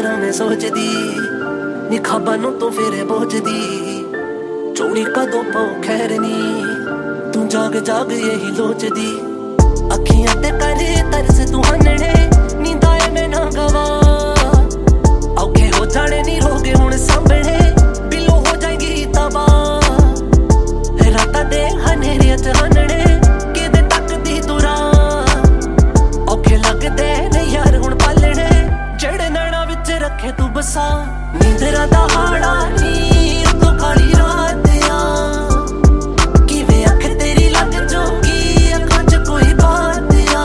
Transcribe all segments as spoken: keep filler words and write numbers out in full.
तेरा मैं सोचदी नी खाबा नू तो फेरे बोझदी चोरी कदों पाऊं खैर नी तू जाग जाग यही लोचदी अखियां ते करे तरस तू हनने नींदा ए मैं ना गवा औखे हो जाने नी रोगे हुण सांभणे बिलो हो जाएगी तबाह रातां दे हनेरे च हनने किदे तक दी तुरा औखे लगदे ने यार हुण पालणे जेड़े नैना विच रखे तू बसा नींदरां दा हाड़ा नी तू काली रात आ किवें अख तेरी लग जोगी अखां च कोई बात आ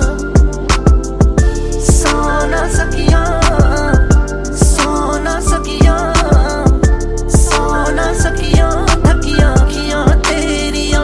सो ना सकियां सो ना सकियां सो ना सकियां थकियां अखियां तेरियां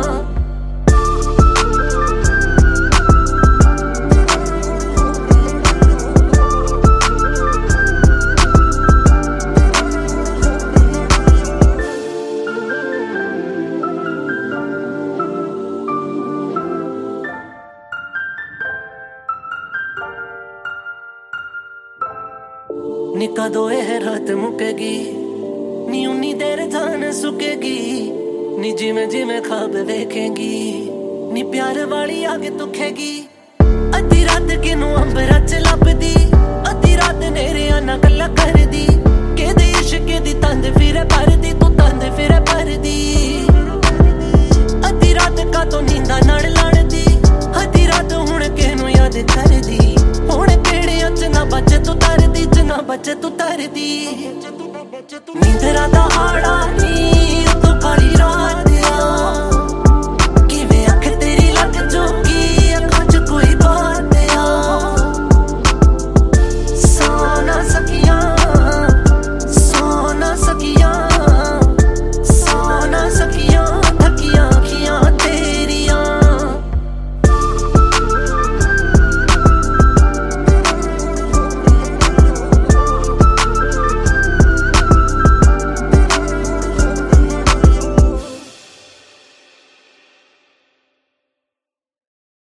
नी कदों यह रात मुकेगी नी उन्नी देर जान सुकेगी नी जिमें जिमें ख्वाब देखेगी नी प्यार वाली आगे दुखेगी अद्धी रात किनू अंबरा च लभदी अद्धी रात नेरे आना गल्ला करदी केदे इश्क दी तंद फिरे भरदी तू तंद फिरे भरदी अद्धी रात का तो नींदा नाल लड़दी अद्धी रात हुण किनू याद करदी हुण केड़े अच ना बचे तू तरदी च ना बचे तू तरदी नींदरां दा हाड़ा नी